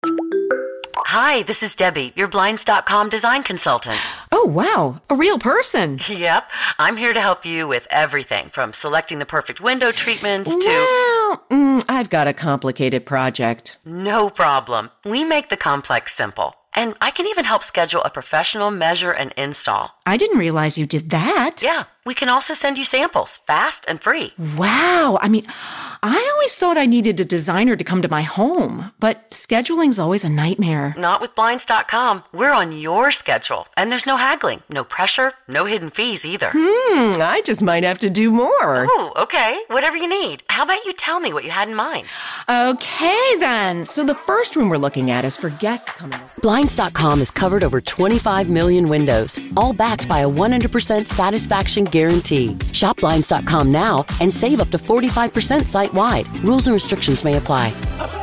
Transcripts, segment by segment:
Hi, this is Debbie, your Blinds.com design consultant. Oh, wow. A real person. Yep. I'm here to help you with everything from selecting the perfect window treatments to... Well, I've got a complicated project. No problem. We make the complex simple. And I can even help schedule a professional measure and install. I didn't realize you did that. Yeah. We can also send you samples, fast and free. Wow. I mean, I always thought I needed a designer to come to my home, but scheduling's always a nightmare. Not with Blinds.com. We're on your schedule. And there's no haggling, no pressure, no hidden fees either. I just might have to do more. Oh, okay. Whatever you need. How about you tell me what you had in mind? Okay, then. So the first room we're looking at is for guests coming over. Blinds.com has covered over 25 million windows, all backed by a 100% satisfaction guarantee. Shop Blinds.com now and save up to 45% site-wide. Rules and restrictions may apply.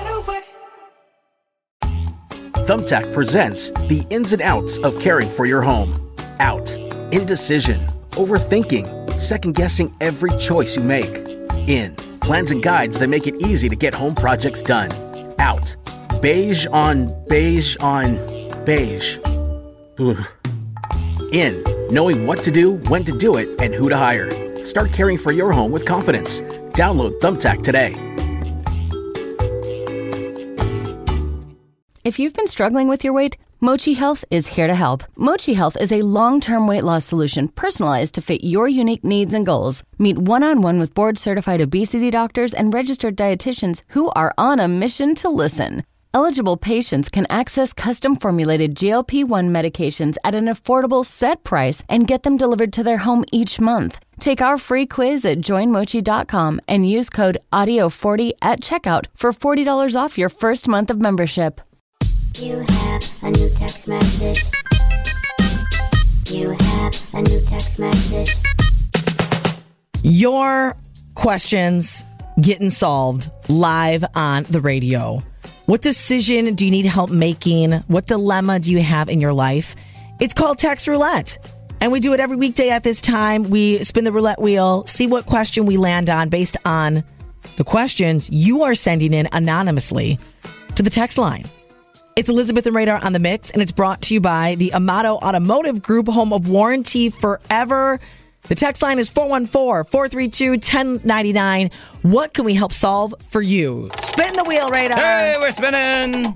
Thumbtack presents the ins and outs of caring for your home. Out. Indecision. Overthinking. Second-guessing every choice you make. In. Plans and guides that make it easy to get home projects done. Out. Beige on beige on beige. Ugh. In. Knowing what to do, when to do it, and who to hire. Start caring for your home with confidence. Download Thumbtack today. If you've been struggling with your weight, Mochi Health is here to help. Mochi Health is a long-term weight loss solution personalized to fit your unique needs and goals. Meet one-on-one with board-certified obesity doctors and registered dietitians who are on a mission to listen. Eligible patients can access custom-formulated GLP-1 medications at an affordable set price and get them delivered to their home each month. Take our free quiz at joinmochi.com and use code AUDIO40 at checkout for $40 off your first month of membership. You have a new text message. You have a new text message. Your questions getting solved live on the radio. What decision do you need help making? What dilemma do you have in your life? It's called Text Roulette. And we do it every weekday at this time. We spin the roulette wheel, see what question we land on based on the questions you are sending in anonymously to the text line. It's Elizabeth and Radar on the mix, and it's brought to you by the Amato Automotive Group, home of warranty forever. The text line is 414-432-1099. What can we help solve for you? Spin the wheel, Radar. Hey, we're spinning.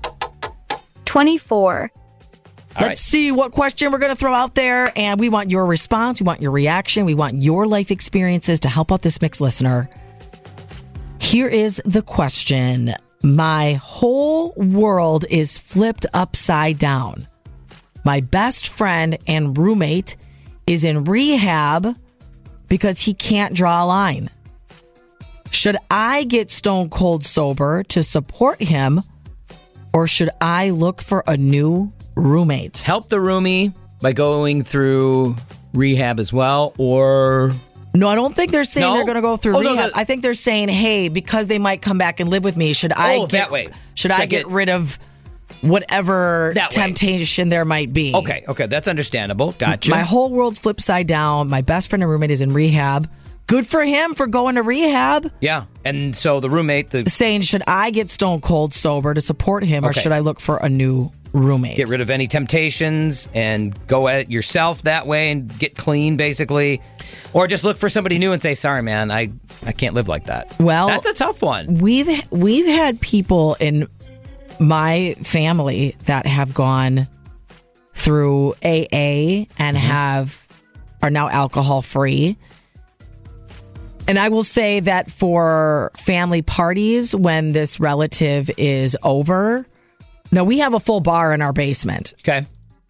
24. Let's see what question we're going to throw out there, and we want your response. We want your reaction. We want your life experiences to help out this mixed listener. Here is the question. My whole world is flipped upside down. My best friend and roommate is in rehab because he can't draw a line. Should I get stone cold sober to support him, or should I look for a new roommate? Help the roomie by going through rehab as well, or... No, I don't think they're saying they're going to go through rehab. I think they're saying, hey, because they might come back and live with me, should I get rid of whatever temptation there might be? Okay, that's understandable. Gotcha. My whole world's flipped side down. My best friend and roommate is in rehab. Good for him for going to rehab. Yeah, and so the roommate... saying, should I get stone cold sober to support him, or should I look for a new roommate? Get rid of any temptations and go at it yourself that way and get clean, basically. Or just look for somebody new and say, sorry, man, I can't live like that. Well, that's a tough one. We've had people in my family that have gone through AA and are now alcohol free. And I will say that for family parties, when this relative is over, no, we have a full bar in our basement. Okay.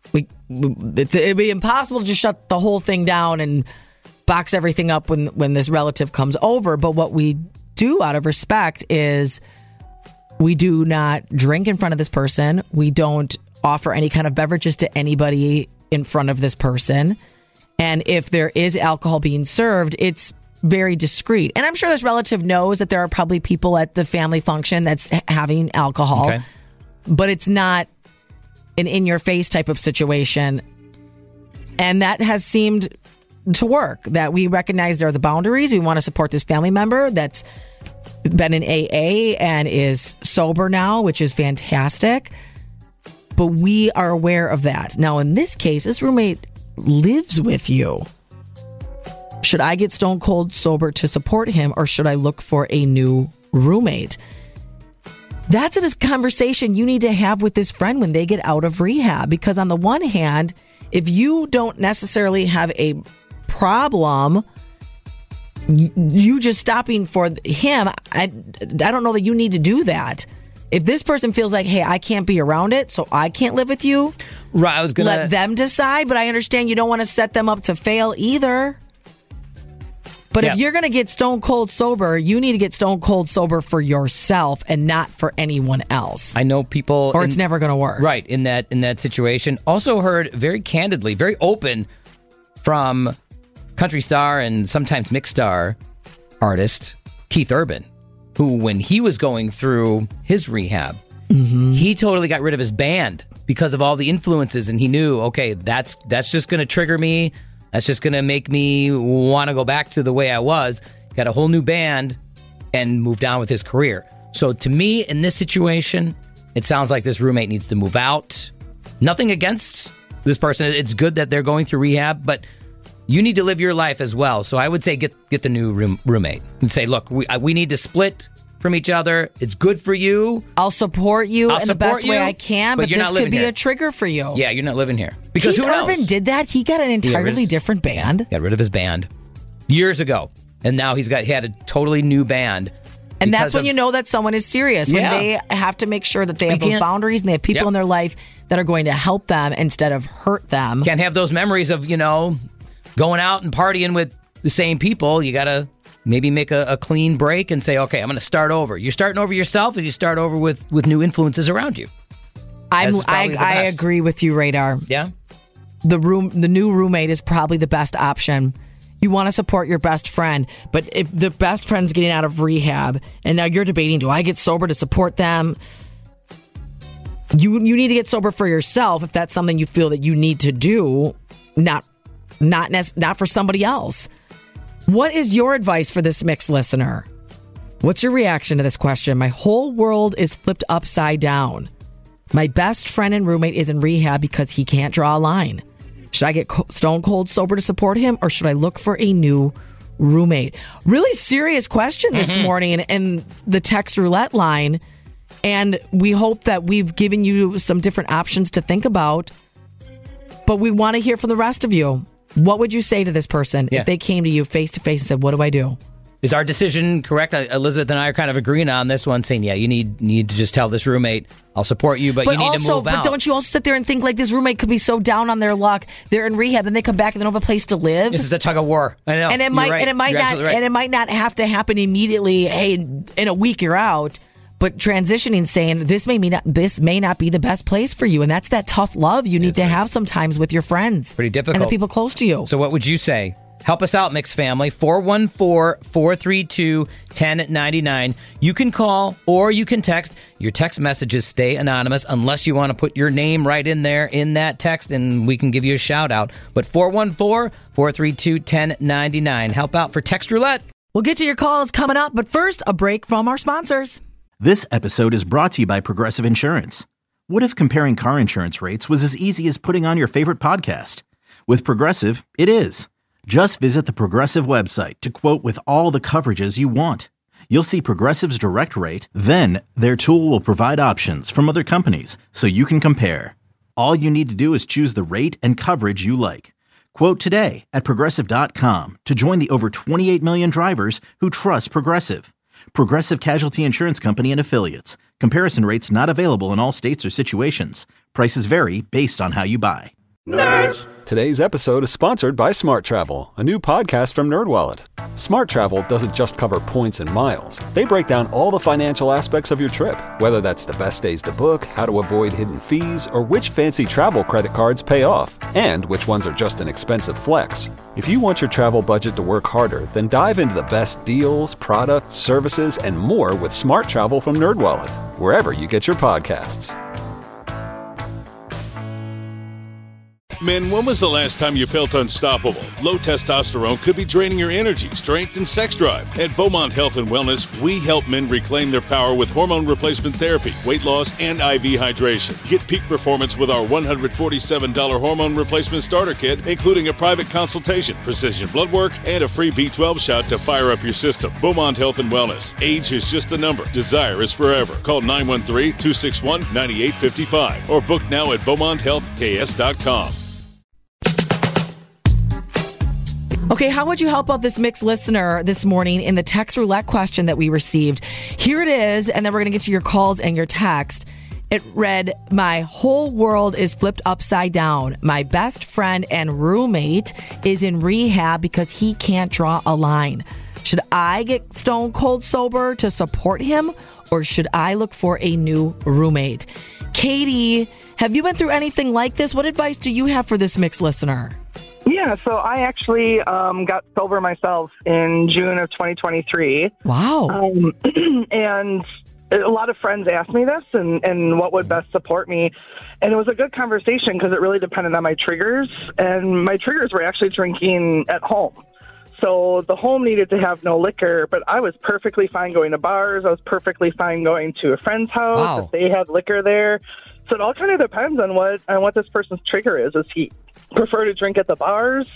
It'd be impossible to just shut the whole thing down and box everything up when this relative comes over. But what we do out of respect is we do not drink in front of this person. We don't offer any kind of beverages to anybody in front of this person. And if there is alcohol being served, it's very discreet. And I'm sure this relative knows that there are probably people at the family function that's having alcohol. Okay. But it's not an in-your-face type of situation. And that has seemed to work, that we recognize there are the boundaries. We want to support this family member that's been in AA and is sober now, which is fantastic. But we are aware of that. Now, in this case, this roommate lives with you. Should I get stone cold sober to support him, or should I look for a new roommate? That's a conversation you need to have with this friend when they get out of rehab. Because on the one hand, if you don't necessarily have a problem, you just stopping for him, I don't know that you need to do that. If this person feels like, hey, I can't be around it, so I can't live with you, right? I was gonna let them decide. But I understand you don't want to set them up to fail either. But if you're going to get stone cold sober, you need to get stone cold sober for yourself and not for anyone else. I know people, or it's never going to work. Right, in that situation. Also heard very candidly, very open from country star and sometimes mixed star artist Keith Urban, who, when he was going through his rehab, he totally got rid of his band because of all the influences, and he knew, okay, that's just going to trigger me. That's just going to make me want to go back to the way I was. Got a whole new band and moved on with his career. So to me, in this situation, it sounds like this roommate needs to move out. Nothing against this person. It's good that they're going through rehab, but you need to live your life as well. So I would say get the new roommate and say, look, we need to split from each other. It's good for you. I'll support you in the best way I can, but this could be a trigger for you. Yeah, you're not living here. Because Keith who knows? Urban did that. He got an entirely different band. Got rid of his band years ago, and now he had a totally new band. And that's when you know that someone is serious. When they have to make sure that they have those boundaries and they have people in their life that are going to help them instead of hurt them. Can't have those memories of, going out and partying with the same people. You got to maybe make a clean break and say, okay, I'm going to start over. You're starting over yourself, or you start over with new influences around you. I agree with you, Radar. Yeah. The new roommate is probably the best option. You want to support your best friend, but if the best friend's getting out of rehab and now you're debating, do I get sober to support them? You need to get sober for yourself if that's something you feel that you need to do, not for somebody else. What is your advice for this mixed listener? What's your reaction to this question? My whole world is flipped upside down. My best friend and roommate is in rehab because he can't draw a line. Should I get stone cold sober to support him, or should I look for a new roommate? Really serious question this morning in the text roulette line. And we hope that we've given you some different options to think about. But we want to hear from the rest of you. What would you say to this person if they came to you face to face and said, what do I do? Is our decision correct? Elizabeth and I are kind of agreeing on this one, saying, you need to just tell this roommate, I'll support you, but you need to move out. But don't you also sit there and think like this roommate could be so down on their luck, they're in rehab, and they come back and they don't have a place to live? This is a tug of war. I know. And it might not have to happen immediately. Hey, in a week you're out. But transitioning, saying this may not be the best place for you, and that's that tough love you need to have sometimes with your friends. Pretty difficult. And the people close to you. So what would you say? Help us out, Mixed Family. 414-432-1099. You can call or you can text. Your text messages stay anonymous unless you want to put your name right in there in that text, and we can give you a shout out. But 414-432-1099. Help out for Text Roulette. We'll get to your calls coming up, but first, a break from our sponsors. This episode is brought to you by Progressive Insurance. What if comparing car insurance rates was as easy as putting on your favorite podcast? With Progressive, it is. Just visit the Progressive website to quote with all the coverages you want. You'll see Progressive's direct rate, then their tool will provide options from other companies so you can compare. All you need to do is choose the rate and coverage you like. Quote today at Progressive.com to join the over 28 million drivers who trust Progressive. Progressive Casualty Insurance Company and Affiliates. Comparison rates not available in all states or situations. Prices vary based on how you buy. Nerds! Today's episode is sponsored by Smart Travel, a new podcast from NerdWallet. Smart Travel doesn't just cover points and miles. They break down all the financial aspects of your trip, whether that's the best days to book, how to avoid hidden fees, or which fancy travel credit cards pay off, and which ones are just an expensive flex. If you want your travel budget to work harder, then dive into the best deals, products, services, and more with Smart Travel from NerdWallet, wherever you get your podcasts. Men, when was the last time you felt unstoppable? Low testosterone could be draining your energy, strength, and sex drive. At Beaumont Health and Wellness, we help men reclaim their power with hormone replacement therapy, weight loss, and IV hydration. Get peak performance with our $147 hormone replacement starter kit, including a private consultation, precision blood work, and a free B12 shot to fire up your system. Beaumont Health and Wellness. Age is just a number. Desire is forever. Call 913-261-9855 or book now at BeaumontHealthKS.com. Okay, how would you help out this mixed listener this morning in the text roulette question that we received? Here it is, and then we're going to get to your calls and your text. It read, my whole world is flipped upside down. My best friend and roommate is in rehab because he can't draw a line. Should I get stone cold sober to support him, or should I look for a new roommate? Katie, have you been through anything like this? What advice do you have for this mixed listener? Yeah, so I actually got sober myself in June of 2023. Wow. And a lot of friends asked me this and what would best support me. And it was a good conversation because it really depended on my triggers. And my triggers were actually drinking at home. So the home needed to have no liquor, but I was perfectly fine going to bars. I was perfectly fine going to a friend's house if they had liquor there. So it all kind of depends on what this person's trigger is. Is he prefer to drink at the bars?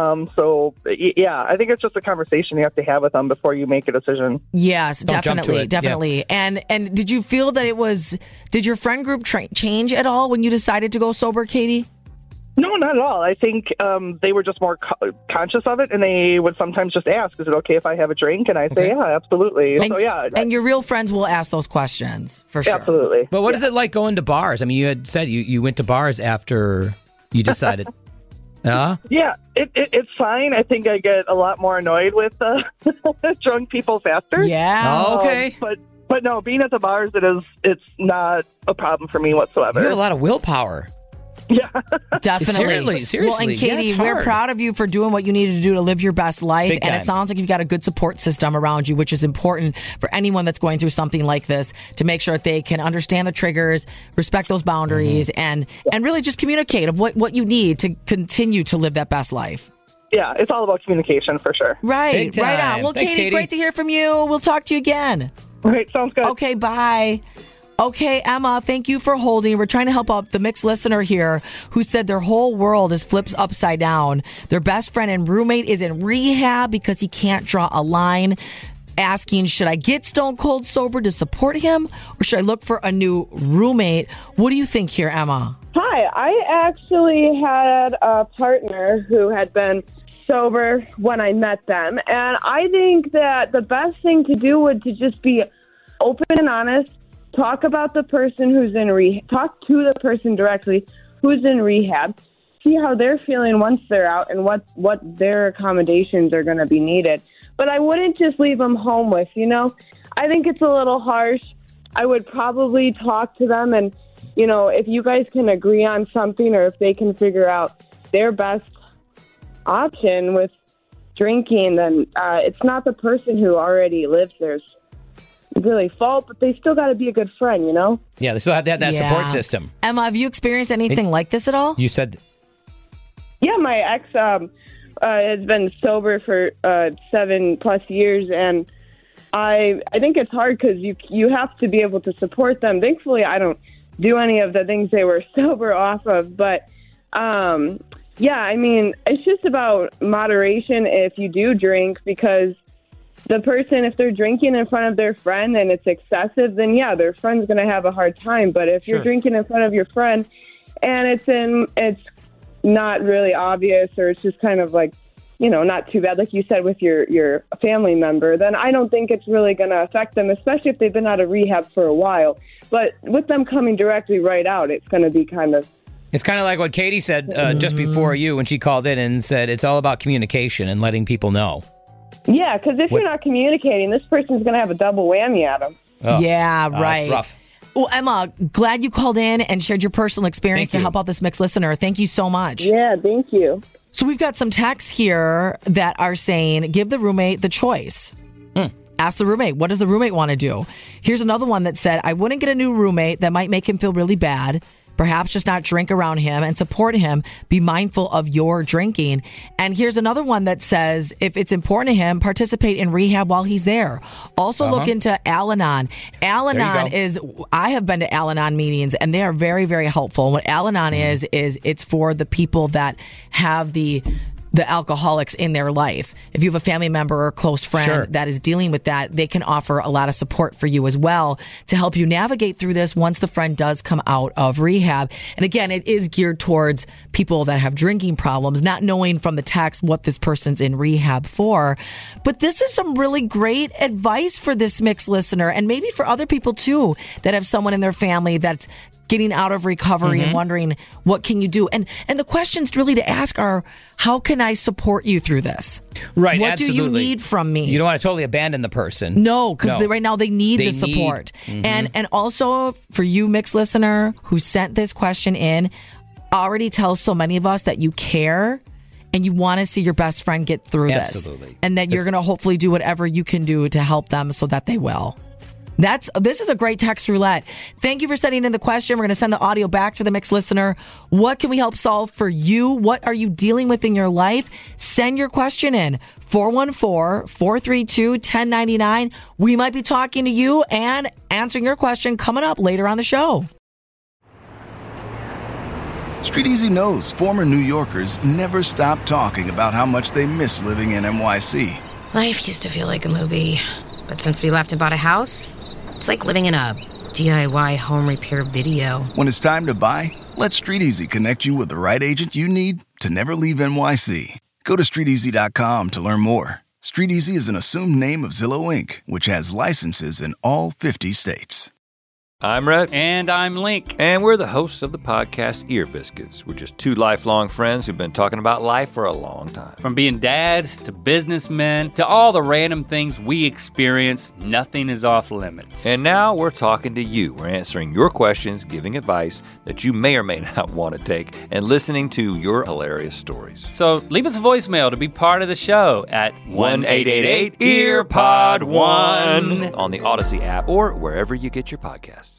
So yeah, I think it's just a conversation you have to have with them before you make a decision. Yes, Don't definitely. Yeah. And did you feel that did your friend group change at all when you decided to go sober, Katie? No, not at all. I think they were just more conscious of it, and they would sometimes just ask, is it okay if I have a drink? And I say, yeah, absolutely. And your real friends will ask those questions, for sure. Absolutely. But what is it like going to bars? I mean, you had said you went to bars after you decided. Yeah, it's fine. I think I get a lot more annoyed with drunk people faster. Yeah. Oh, okay. But no, being at the bars, it's not a problem for me whatsoever. You have a lot of willpower. Yeah, definitely. Seriously. Well, and Katie, we're proud of you for doing what you needed to do to live your best life. Big and time. it sounds like you've got a good support system around you, which is important for anyone that's going through something like this, to make sure that they can understand the triggers, respect those boundaries, and really just communicate of what you need to continue to live that best life. Yeah, it's all about communication for sure. Right, right on. Well, Thanks, Katie, great to hear from you. We'll talk to you again. All right, sounds good. Okay, bye. Okay, Emma, thank you for holding. We're trying to help out the mixed listener here who said their whole world is flipped upside down. Their best friend and roommate is in rehab because he can't draw a line. Asking, should I get stone cold sober to support him, or should I look for a new roommate? What do you think here, Emma? Hi, I actually had a partner who had been sober when I met them, and I think that the best thing to do would to just be open and honest. Talk about the person who's in rehab. Talk to the person directly who's in rehab. See how they're feeling once they're out and what their accommodations are going to be needed. But I wouldn't just leave them home with, I think it's a little harsh. I would probably talk to them and, if you guys can agree on something or if they can figure out their best option with drinking, then it's not the person who already lives there's really fault, but they still got to be a good friend, Yeah, they still have to have that support system. Emma, have you experienced anything like this at all? You said... Yeah, my ex has been sober for 7+ years, and I think it's hard because you have to be able to support them. Thankfully, I don't do any of the things they were sober off of, but it's just about moderation if you do drink, because the person, if they're drinking in front of their friend and it's excessive, then their friend's going to have a hard time. But if you're drinking in front of your friend and it's not really obvious, or it's just kind of like, not too bad, like you said, with your family member, then I don't think it's really going to affect them, especially if they've been out of rehab for a while. But with them coming directly right out, it's going to be kind of... It's kind of like what Katie said just before you when she called in and said it's all about communication and letting people know. Yeah, because if you're not communicating, this person's going to have a double whammy at them. Oh. Yeah, right. That's rough. Well, Emma, glad you called in and shared your personal experience to help out this mixed listener. Thank you so much. Yeah, thank you. So we've got some texts here that are saying, give the roommate the choice. Ask the roommate, what does the roommate want to do? Here's another one that said, I wouldn't get a new roommate. That might make him feel really bad. perhaps just not drink around him and support him. Be mindful of your drinking. And here's another one that says, if it's important to him, participate in rehab while he's there. Also look into Al-Anon. Al-Anon is, I have been to Al-Anon meetings, and they are very, very helpful. What Al-Anon is it's for the people that have the alcoholics in their life. If you have a family member or a close friend that is dealing with that, they can offer a lot of support for you as well to help you navigate through this once the friend does come out of rehab. And again, it is geared towards people that have drinking problems, not knowing from the text what this person's in rehab for. But this is some really great advice for this mixed listener, and maybe for other people too that have someone in their family that's getting out of recovery and wondering, what can you do? And the questions really to ask are, how can I support you through this? Right, What absolutely. do you need from me? You don't want to totally abandon the person. No, because right now they need the support. And also, for you, mixed listener, who sent this question in, already tells so many of us that you care and you want to see your best friend get through this. And that you're going to hopefully do whatever you can do to help them so that they will. This is a great text roulette. Thank you for sending in the question. We're going to send the audio back to the mixed listener. What can we help solve for you? What are you dealing with in your life? Send your question in. 414-432-1099. We might be talking to you and answering your question coming up later on the show. Street Easy knows former New Yorkers never stop talking about how much they miss living in NYC. Life used to feel like a movie, but since we left and bought a house, it's like living in a DIY home repair video. When it's time to buy, let Street Easy connect you with the right agent you need to never leave NYC. Go to StreetEasy.com to learn more. Street Easy is an assumed name of Zillow Inc., which has licenses in all 50 states. I'm Rhett. And I'm Link. And we're the hosts of the podcast Ear Biscuits. We're just two lifelong friends who've been talking about life for a long time. From being dads to businessmen to all the random things we experience, nothing is off limits. And now we're talking to you. We're answering your questions, giving advice that you may or may not want to take, and listening to your hilarious stories. So leave us a voicemail to be part of the show at 1-888-EARPOD1 on the Odyssey app or wherever you get your podcasts.